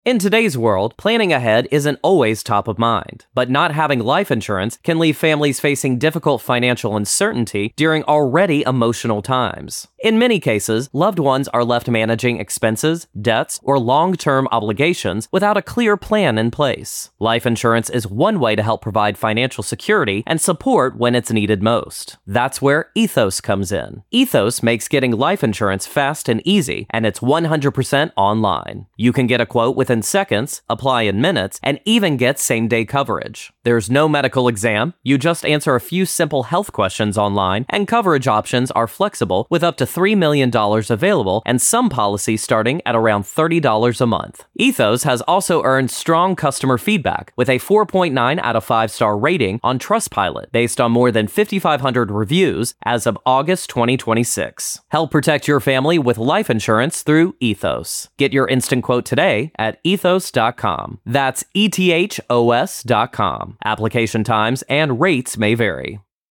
In today's world, planning ahead isn't always top of mind, but not having life insurance can leave families facing difficult financial uncertainty during already emotional times. In many cases, loved ones are left managing expenses, debts, or long-term obligations without a clear plan in place. Life insurance is one way to help provide financial security and support when it's needed most. That's where Ethos comes in. Ethos makes getting life insurance fast and easy, and it's 100% online. You can get a quote within seconds, apply in minutes, and even get same-day coverage. There's no medical exam, you just answer a few simple health questions online, and coverage options are flexible with up to $3 million available and some policies starting at around $30 a month. Ethos has also earned strong customer feedback with a 4.9 out of 5-star rating on Trustpilot based on more than 5,500 reviews as of August 2026. Help protect your family with life insurance through Ethos. Get your instant quote today at ethos.com. That's ETHOS.com. Application times and rates may vary.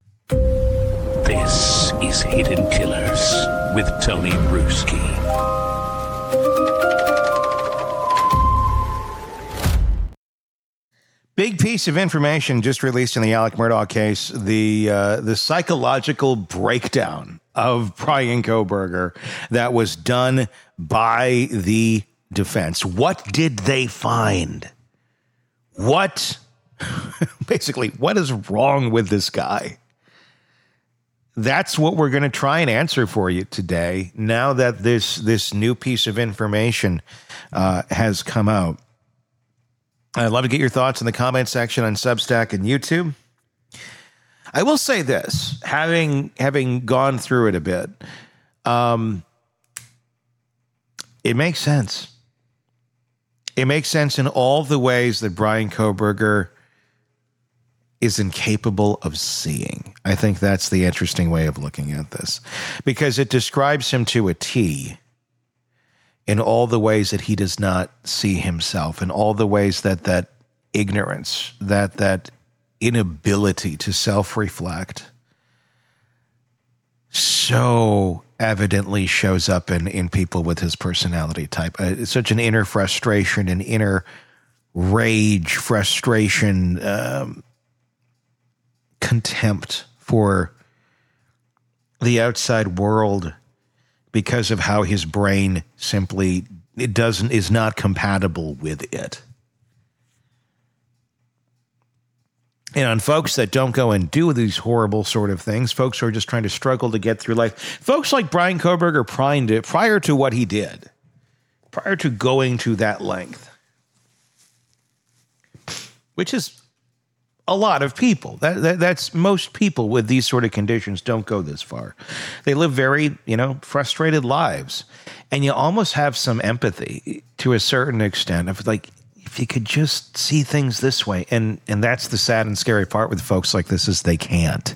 This is Hidden Killers with Tony Bruschi. Big piece of information just released in the Alec Murdaugh case, the psychological breakdown of Bryan Kohberger that was done by the defense. What did they find? Basically, what is wrong with this guy? That's what we're going to try and answer for you today, now that this new piece of information has come out. I'd love to get your thoughts in the comment section on Substack and YouTube. I will say this, having gone through it a bit, it makes sense. It makes sense in all the ways that Bryan Kohberger is incapable of seeing. I think that's the interesting way of looking at this, because it describes him to a T in all the ways that he does not see himself, in all the ways that ignorance, that inability to self-reflect so evidently shows up in people with his personality type. It's such an inner frustration, an inner rage, frustration, contempt for the outside world because of how his brain simply is not compatible with it. And on folks that don't go and do these horrible sort of things, folks who are just trying to struggle to get through life, folks like Bryan Kohberger prior to what he did, prior to going to that length, which is a lot of people. That's most people with these sort of conditions don't go this far. They live very, frustrated lives. And you almost have some empathy to a certain extent of like, if you could just see things this way. And that's the sad and scary part with folks like this is they can't.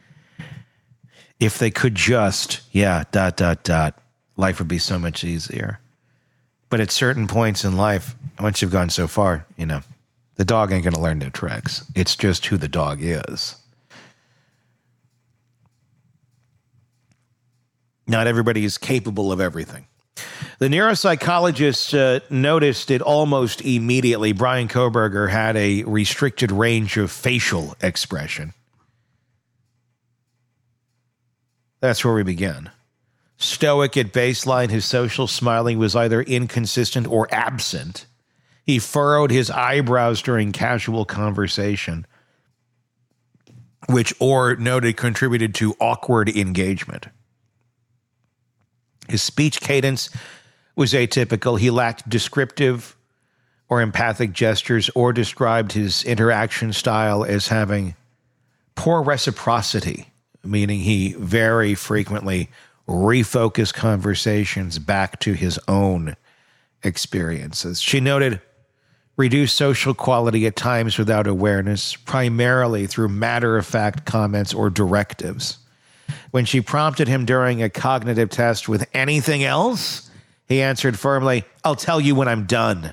If they could just, life would be so much easier. But at certain points in life, once you've gone so far, the dog ain't going to learn new tricks. It's just who the dog is. Not everybody is capable of everything. The neuropsychologist noticed it almost immediately. Bryan Kohberger had a restricted range of facial expression. That's where we begin. Stoic at baseline, his social smiling was either inconsistent or absent. He furrowed his eyebrows during casual conversation, which Orr noted contributed to awkward engagement. His speech cadence was atypical. He lacked descriptive or empathic gestures, or described his interaction style as having poor reciprocity, meaning he very frequently refocused conversations back to his own experiences. She noted reduced social quality at times without awareness, primarily through matter-of-fact comments or directives. When she prompted him during a cognitive test with anything else, he answered firmly, "I'll tell you when I'm done."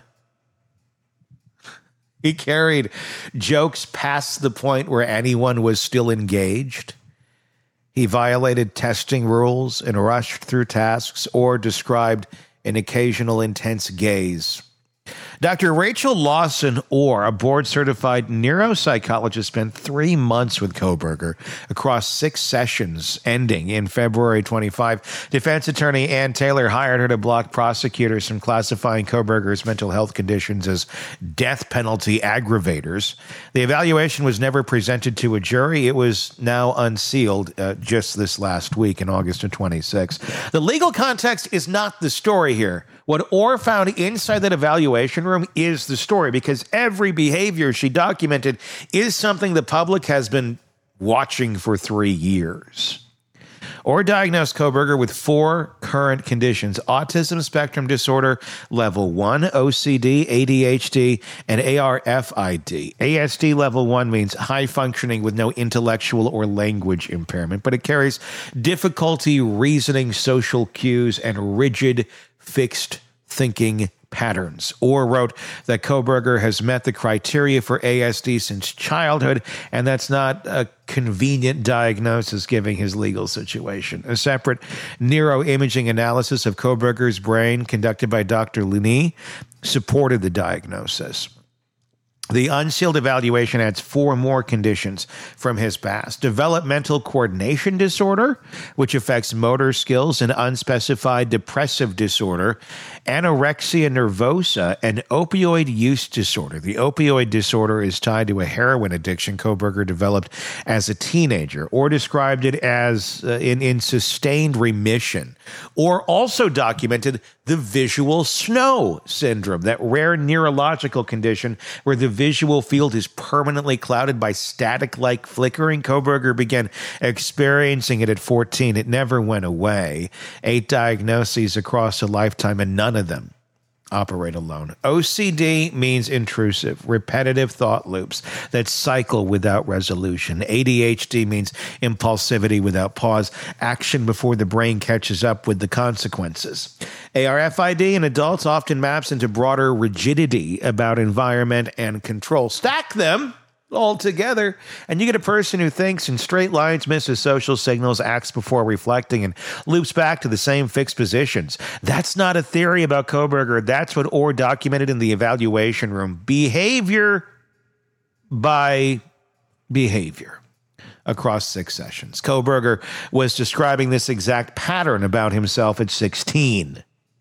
He carried jokes past the point where anyone was still engaged. He violated testing rules and rushed through tasks or described an occasional intense gaze. Dr. Rachel Lawson Orr, a board-certified neuropsychologist, spent 3 months with Kohberger across 6 sessions, ending in February 25. Defense attorney Ann Taylor hired her to block prosecutors from classifying Kohberger's mental health conditions as death penalty aggravators. The evaluation was never presented to a jury. It was now unsealed just this last week in August of 26. The legal context is not the story here. What Orr found inside that evaluation room is the story, because every behavior she documented is something the public has been watching for 3 years. Orr diagnosed Kohberger with 4 current conditions: autism spectrum disorder level 1, OCD, ADHD, and ARFID. ASD level 1 means high functioning with no intellectual or language impairment, but it carries difficulty reasoning social cues and rigid, fixed thinking patterns. Orr wrote that Kohberger has met the criteria for ASD since childhood, and that's not a convenient diagnosis given his legal situation. A separate neuroimaging analysis of Kohberger's brain conducted by Dr. Luni supported the diagnosis. The unsealed evaluation adds 4 more conditions from his past: developmental coordination disorder, which affects motor skills, and unspecified depressive disorder, anorexia nervosa, and opioid use disorder. The opioid disorder is tied to a heroin addiction Kohberger developed as a teenager, or described it as in sustained remission, or also documented the visual snow syndrome, that rare neurological condition where the visual field is permanently clouded by static-like flickering. Kohberger began experiencing it at 14. It never went away. 8 diagnoses across a lifetime, and none of them operate alone. OCD means intrusive, repetitive thought loops that cycle without resolution. ADHD means impulsivity without pause, action before the brain catches up with the consequences. ARFID in adults often maps into broader rigidity about environment and control. Stack them all together, and you get a person who thinks in straight lines, misses social signals, acts before reflecting, and loops back to the same fixed positions. That's not a theory about Kohberger. That's what Orr documented in the evaluation room. Behavior by behavior across 6 sessions. Kohberger was describing this exact pattern about himself at 16.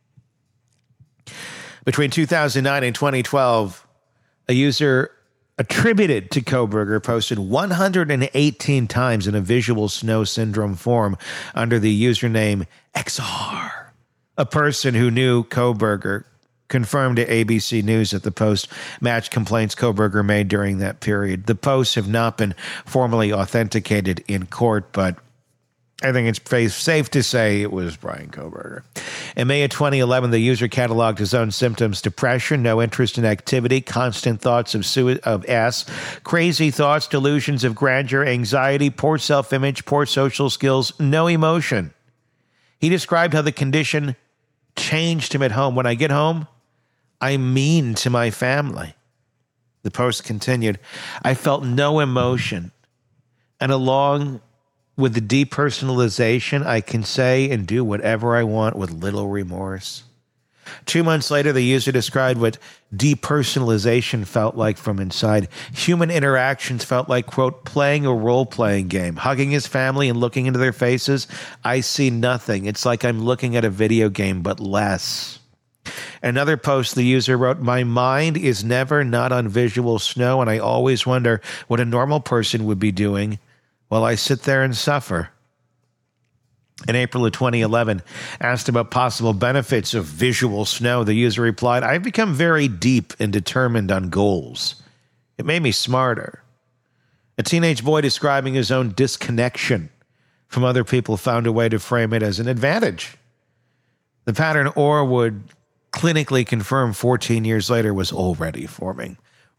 Between 2009 and 2012, a user attributed to Kohberger posted 118 times in a visual snow syndrome form under the username XR. A person who knew Kohberger confirmed to ABC News that the post matched complaints Kohberger made during that period. The posts have not been formally authenticated in court, but I think it's safe to say it was Bryan Kohberger. In May of 2011, the user cataloged his own symptoms: depression, no interest in activity, constant thoughts of S, crazy thoughts, delusions of grandeur, anxiety, poor self-image, poor social skills, no emotion. He described how the condition changed him at home. When I get home, I'm mean to my family. The post continued, I felt no emotion, and along with the depersonalization, I can say and do whatever I want with little remorse. 2 months later, the user described what depersonalization felt like from inside. Human interactions felt like, quote, playing a role-playing game, hugging his family and looking into their faces. I see nothing. It's like I'm looking at a video game, but less. Another post, the user wrote, my mind is never not on visual snow, and I always wonder what a normal person would be doing while I sit there and suffer. In April of 2011, asked about possible benefits of visual snow, the user replied, I've become very deep and determined on goals. It made me smarter. A teenage boy describing his own disconnection from other people found a way to frame it as an advantage. The pattern Orr would clinically confirm 14 years later was already forming.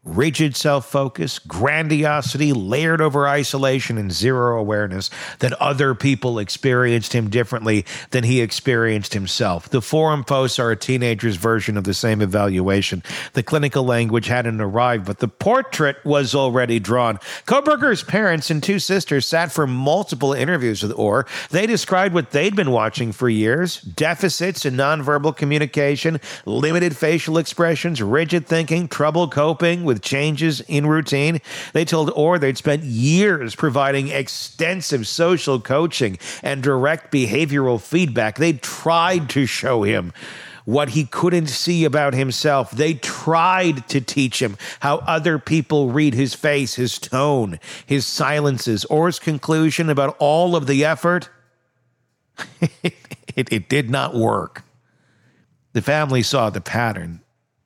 rigid self-focus, grandiosity layered over isolation, and zero awareness that other people experienced him differently than he experienced himself. The forum posts are a teenager's version of the same evaluation. The clinical language hadn't arrived, but the portrait was already drawn. Kohberger's parents and two sisters sat for multiple interviews with Orr. They described what they'd been watching for years: deficits in nonverbal communication, limited facial expressions, rigid thinking, trouble coping with changes in routine. They told Orr they'd spent years providing extensive social coaching and direct behavioral feedback. They tried to show him what he couldn't see about himself. They tried to teach him how other people read his face, his tone, his silences. Orr's conclusion about all of the effort, it did not work. The family saw the pattern.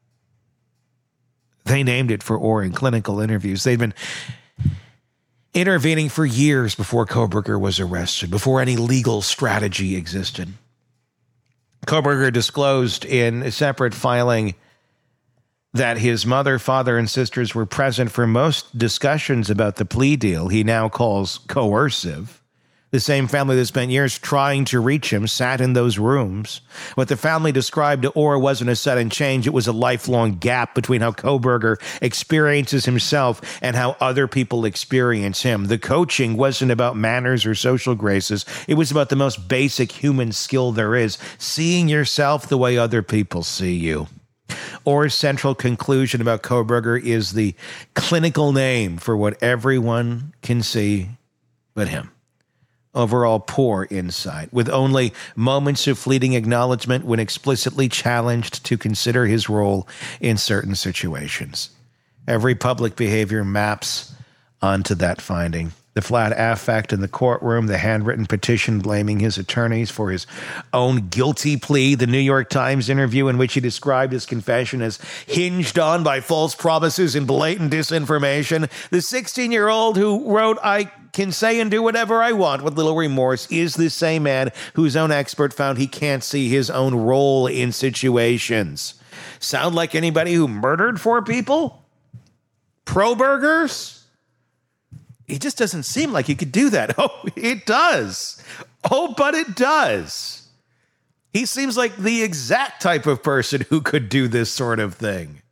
They named it for Orr in clinical interviews. They'd been intervening for years before Kohberger was arrested, before any legal strategy existed. Kohberger disclosed in a separate filing that his mother, father, and sisters were present for most discussions about the plea deal he now calls coercive. The same family that spent years trying to reach him sat in those rooms. What the family described to Orr wasn't a sudden change. It was a lifelong gap between how Kohberger experiences himself and how other people experience him. The coaching wasn't about manners or social graces. It was about the most basic human skill there is: seeing yourself the way other people see you. Orr's central conclusion about Kohberger is the clinical name for what everyone can see but him. Overall poor insight, with only moments of fleeting acknowledgement when explicitly challenged to consider his role in certain situations. Every public behavior maps onto that finding. The flat affect in the courtroom, the handwritten petition blaming his attorneys for his own guilty plea, the New York Times interview in which he described his confession as hinged on by false promises and blatant disinformation, the 16-year-old who wrote, "I can say and do whatever I want with little remorse," is the same man whose own expert found he can't see his own role in situations. Sound like anybody who murdered 4 people? Pro-burgers? It just doesn't seem like he could do that. Oh, it does. Oh, but it does. He seems like the exact type of person who could do this sort of thing.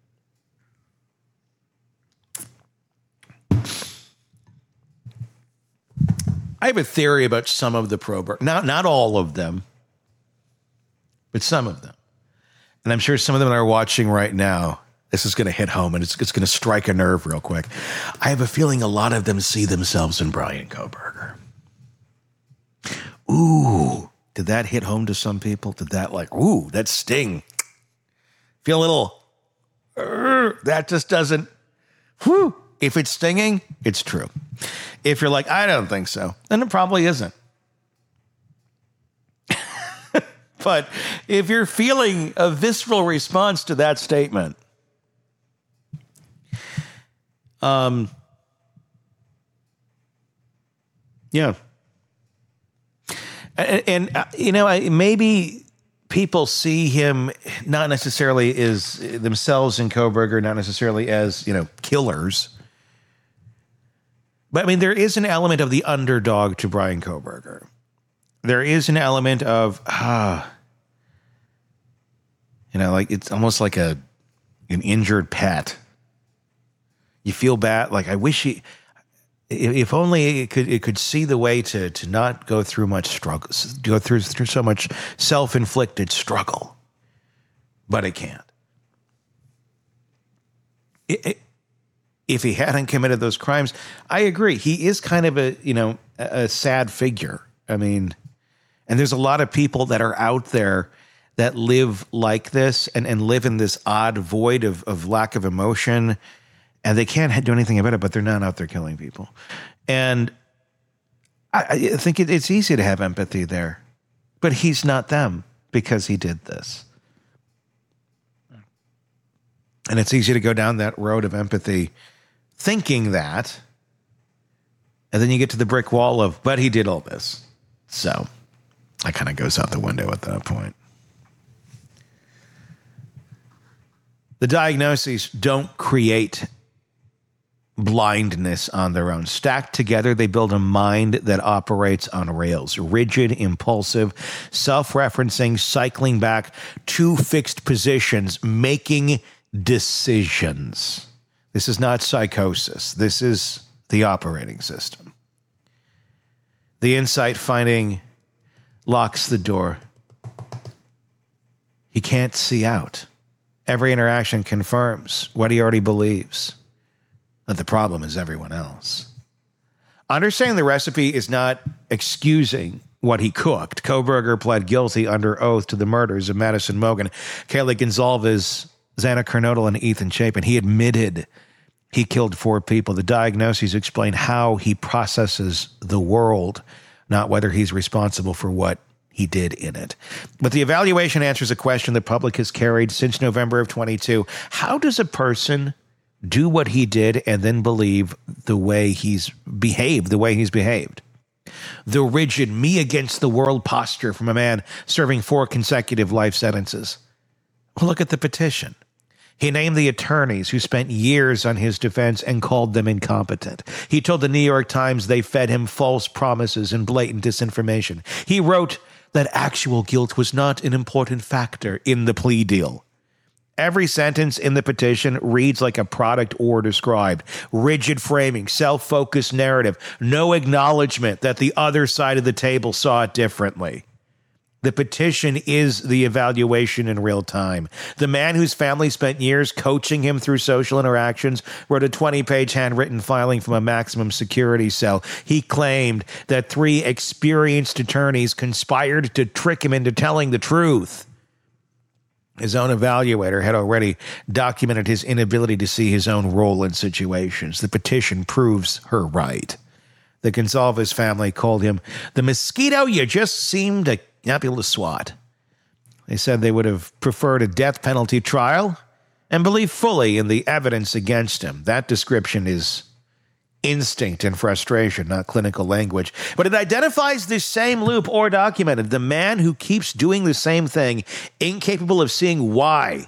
I have a theory about some of the pro-burgers. Not all of them, but some of them. And I'm sure some of them are watching right now. This is going to hit home, and it's going to strike a nerve real quick. I have a feeling a lot of them see themselves in Bryan Kohberger. Ooh, did that hit home to some people? Did that that sting? Feel a little, that just doesn't, whew. If it's stinging, it's true. If you're like, I don't think so, then it probably isn't. But if you're feeling a visceral response to that statement, yeah. And maybe people see him not necessarily as themselves in Kohberger, not necessarily as, killers. But I mean, there is an element of the underdog to Bryan Kohberger. There is an element of, it's almost like an injured pet. You feel bad. Like, I wish if only it could see the way to not go through much struggle, go through so much self-inflicted struggle, but it can't. If he hadn't committed those crimes, I agree. He is kind of a sad figure. I mean, and there's a lot of people that are out there that live like this and live in this odd void of lack of emotion. And they can't do anything about it, but they're not out there killing people. And I think it's easy to have empathy there. But he's not them because he did this. And it's easy to go down that road of empathy thinking that. And then you get to the brick wall of, but he did all this. So that kind of goes out the window at that point. The diagnoses don't create blindness on their own. Stacked together, they build a mind that operates on rails. Rigid, impulsive, self-referencing, cycling back to fixed positions, making decisions. This is not psychosis. This is the operating system. The insight finding locks the door. He can't see out. Every interaction confirms what he already believes. That the problem is everyone else. Understanding the recipe is not excusing what he cooked. Kohberger pled guilty under oath to the murders of Madison Mogen, Kaylee Goncalves, Xana Kernodle, and Ethan Chapin. He admitted he killed 4 people. The diagnoses explain how he processes the world, not whether he's responsible for what he did in it. But the evaluation answers a question the public has carried since November of 22. How does a person do what he did and then believe the way he's behaved? The rigid me against the world posture from a man serving 4 consecutive life sentences. Well, look at the petition. He named the attorneys who spent years on his defense and called them incompetent. He told the New York Times they fed him false promises and blatant disinformation. He wrote that actual guilt was not an important factor in the plea deal. Every sentence in the petition reads like a product or described. Rigid framing, self-focused narrative, no acknowledgement that the other side of the table saw it differently. The petition is the evaluation in real time. The man whose family spent years coaching him through social interactions wrote a 20-page handwritten filing from a maximum security cell. He claimed that 3 experienced attorneys conspired to trick him into telling the truth. His own evaluator had already documented his inability to see his own role in situations. The petition proves her right. The Goncalves family called him the mosquito you just seemed to not be able to swat. They said they would have preferred a death penalty trial and believe fully in the evidence against him. That description is instinct and frustration, not clinical language. But it identifies this same loop or documented. The man who keeps doing the same thing, incapable of seeing why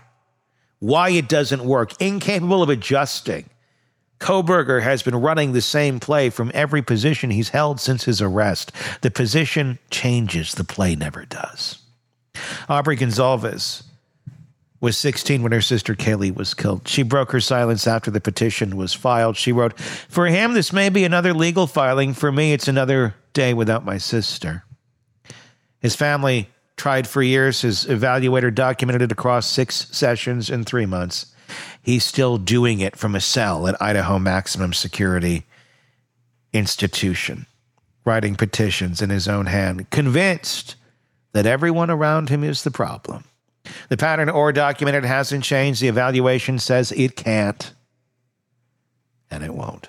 it doesn't work, incapable of adjusting. Kohberger has been running the same play from every position he's held since his arrest. The position changes, the play never does. Aubrey Goncalves was 16 when her sister Kaylee was killed. She broke her silence after the petition was filed. She wrote, "For him, this may be another legal filing. For me, it's another day without my sister." His family tried for years. His evaluator documented it across 6 sessions in 3 months. He's still doing it from a cell at Idaho Maximum Security Institution, writing petitions in his own hand, convinced that everyone around him is the problem. The pattern or documented hasn't changed. The evaluation says it can't, and it won't.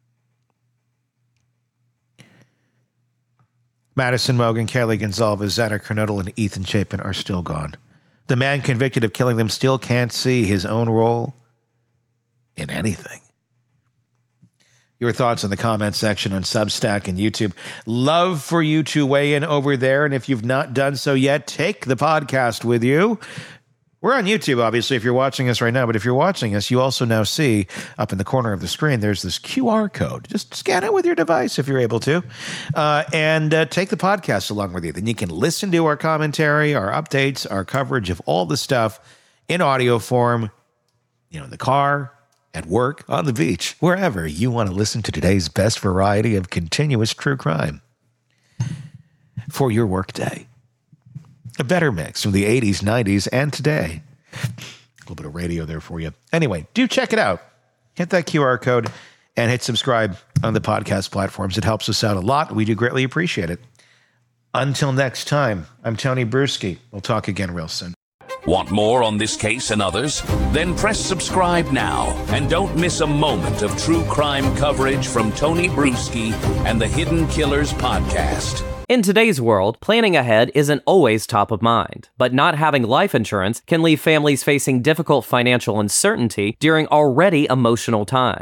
Madison Mogen, Kaylee Goncalves, Xana Kernodle, and Ethan Chapin are still gone. The man convicted of killing them still can't see his own role in anything. Your thoughts in the comments section on Substack and YouTube. Love for you to weigh in over there. And if you've not done so yet, take the podcast with you. We're on YouTube, obviously, if you're watching us right now. But if you're watching us, you also now see up in the corner of the screen, there's this QR code. Just scan it with your device if you're able to. And take the podcast along with you. Then you can listen to our commentary, our updates, our coverage of all the stuff in audio form, in the car, at work, on the beach, wherever you want to listen to today's best variety of continuous true crime for your workday. A better mix from the 80s, 90s, and today. A little bit of radio there for you. Anyway, do check it out. Hit that QR code and hit subscribe on the podcast platforms. It helps us out a lot. We do greatly appreciate it. Until next time, I'm Tony Brueski. We'll talk again real soon. Want more on this case and others? Then press subscribe now and don't miss a moment of true crime coverage from Tony Brueski and the Hidden Killers podcast. In today's world, planning ahead isn't always top of mind, but not having life insurance can leave families facing difficult financial uncertainty during already emotional times.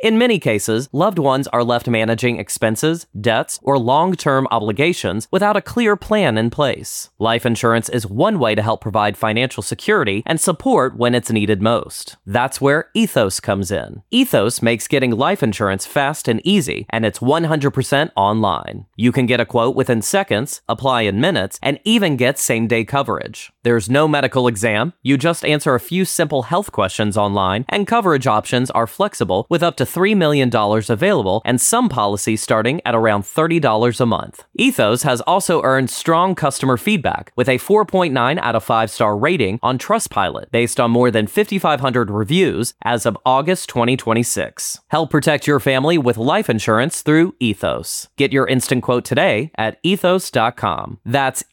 In many cases, loved ones are left managing expenses, debts, or long-term obligations without a clear plan in place. Life insurance is one way to help provide financial security and support when it's needed most. That's where Ethos comes in. Ethos makes getting life insurance fast and easy, and it's 100% online. You can get a quote within seconds, apply in minutes, and even get same-day coverage. There's no medical exam. You just answer a few simple health questions online, and coverage options are flexible with up to $3 million available and some policies starting at around $30 a month. Ethos has also earned strong customer feedback with a 4.9 out of 5-star rating on Trustpilot based on more than 5,500 reviews as of August 2026. Help protect your family with life insurance through Ethos. Get your instant quote today at ethos.com. That's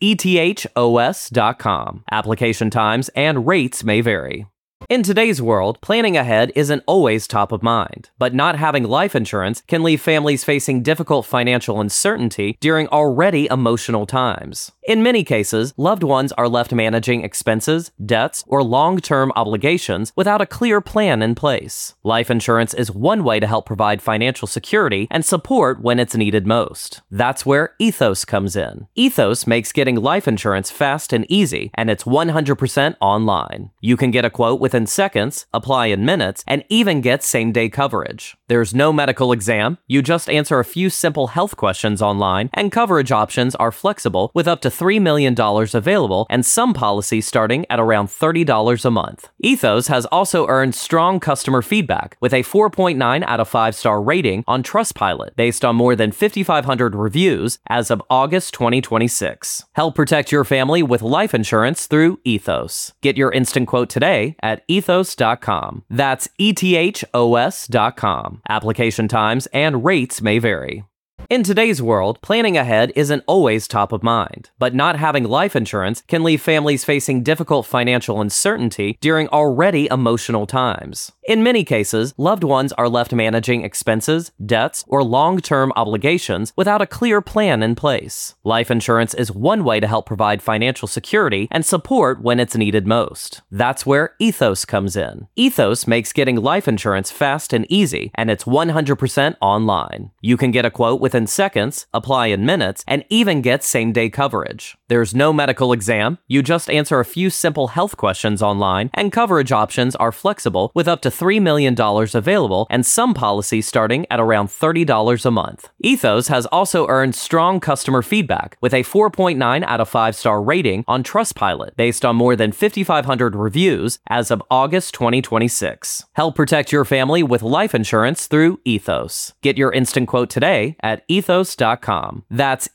ETHOS.com. Application times and rates may vary. In today's world, planning ahead isn't always top of mind, but not having life insurance can leave families facing difficult financial uncertainty during already emotional times. In many cases, loved ones are left managing expenses, debts, or long-term obligations without a clear plan in place. Life insurance is one way to help provide financial security and support when it's needed most. That's where Ethos comes in. Ethos makes getting life insurance fast and easy, and it's 100% online. You can get a quote within seconds, apply in minutes, and even get same-day coverage. There's no medical exam. You just answer a few simple health questions online, and coverage options are flexible with up to $3 million available and some policies starting at around $30 a month. Ethos has also earned strong customer feedback with a 4.9 out of 5-star rating on Trustpilot based on more than 5,500 reviews as of August 2026. Help protect your family with life insurance through Ethos. Get your instant quote today at ethos.com. That's ETHOS.com. Application times and rates may vary. In today's world, planning ahead isn't always top of mind, but not having life insurance can leave families facing difficult financial uncertainty during already emotional times. In many cases, loved ones are left managing expenses, debts, or long-term obligations without a clear plan in place. Life insurance is one way to help provide financial security and support when it's needed most. That's where Ethos comes in. Ethos makes getting life insurance fast and easy, and it's 100% online. You can get a quote within seconds, apply in minutes, and even get same-day coverage. There's no medical exam. You just answer a few simple health questions online, and coverage options are flexible with up to $3 million available and some policies starting at around $30 a month. Ethos has also earned strong customer feedback with a 4.9 out of 5-star rating on Trustpilot based on more than 5,500 reviews as of August 2026. Help protect your family with life insurance through Ethos. Get your instant quote today at ethos.com. That's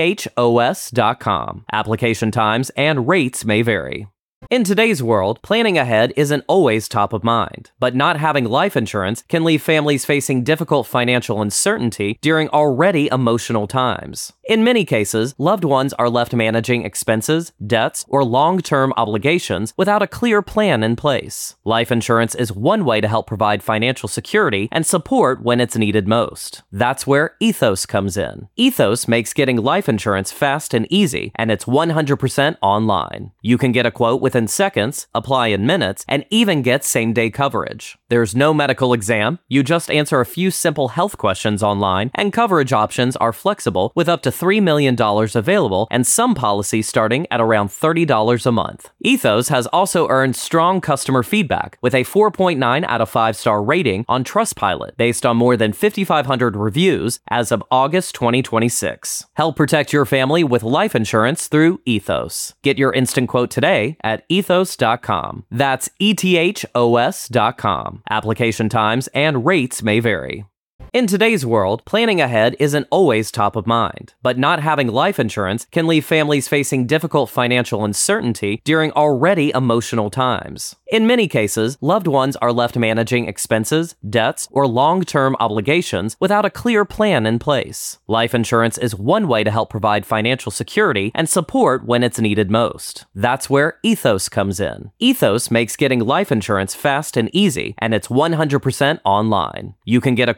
ETHOS.com. Application times and rates may vary. In today's world, planning ahead isn't always top of mind, but not having life insurance can leave families facing difficult financial uncertainty during already emotional times. In many cases, loved ones are left managing expenses, debts, or long-term obligations without a clear plan in place. Life insurance is one way to help provide financial security and support when it's needed most. That's where Ethos comes in. Ethos makes getting life insurance fast and easy, and it's 100% online. You can get a quote within seconds, apply in minutes, and even get same-day coverage. There's no medical exam. You just answer a few simple health questions online, and coverage options are flexible with up to $3 million available and some policies starting at around $30 a month. Ethos has also earned strong customer feedback with a 4.9 out of 5-star rating on Trustpilot based on more than 5,500 reviews as of August 2026. Help protect your family with life insurance through Ethos. Get your instant quote today at ethos.com. That's ETHOS.com. Application times and rates may vary. In today's world, planning ahead isn't always top of mind, but not having life insurance can leave families facing difficult financial uncertainty during already emotional times. In many cases, loved ones are left managing expenses, debts, or long-term obligations without a clear plan in place. Life insurance is one way to help provide financial security and support when it's needed most. That's where Ethos comes in. Ethos makes getting life insurance fast and easy, and it's 100% online. You can get a quote within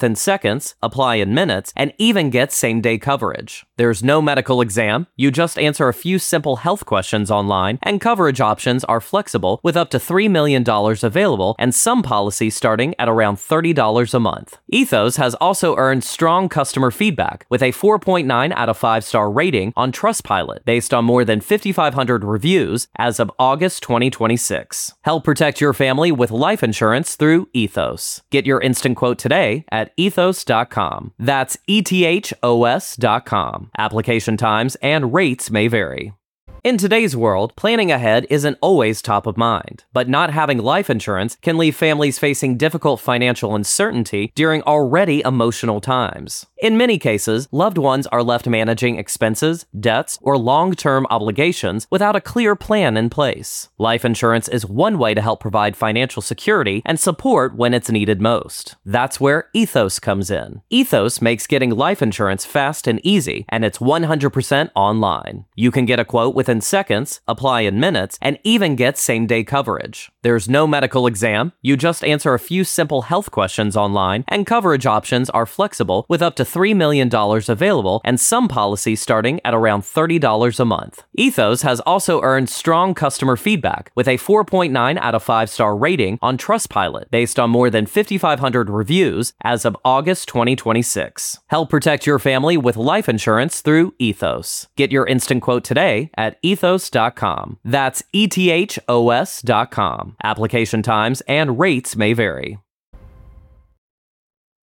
within seconds, apply in minutes, and even get same-day coverage. There's no medical exam. You just answer a few simple health questions online, and coverage options are flexible with up to $3 million available and some policies starting at around $30 a month. Ethos has also earned strong customer feedback with a 4.9 out of 5-star rating on Trustpilot based on more than 5,500 reviews as of August 2026. Help protect your family with life insurance through Ethos. Get your instant quote today at ethos.com. That's ethos.com. Application times and rates may vary. In today's world, planning ahead isn't always top of mind, but not having life insurance can leave families facing difficult financial uncertainty during already emotional times. In many cases, loved ones are left managing expenses, debts, or long-term obligations without a clear plan in place. Life insurance is one way to help provide financial security and support when it's needed most. That's where Ethos comes in. Ethos makes getting life insurance fast and easy, and it's 100% online. You can get a quote within seconds, apply in minutes, and even get same-day coverage. There's no medical exam. You just answer a few simple health questions online, and coverage options are flexible with up to $3 million available and some policies starting at around $30 a month. Ethos has also earned strong customer feedback with a 4.9 out of 5-star rating on Trustpilot based on more than 5,500 reviews as of August 2026. Help protect your family with life insurance through Ethos. Get your instant quote today at ethos.com. That's ethos.com. Application times and rates may vary.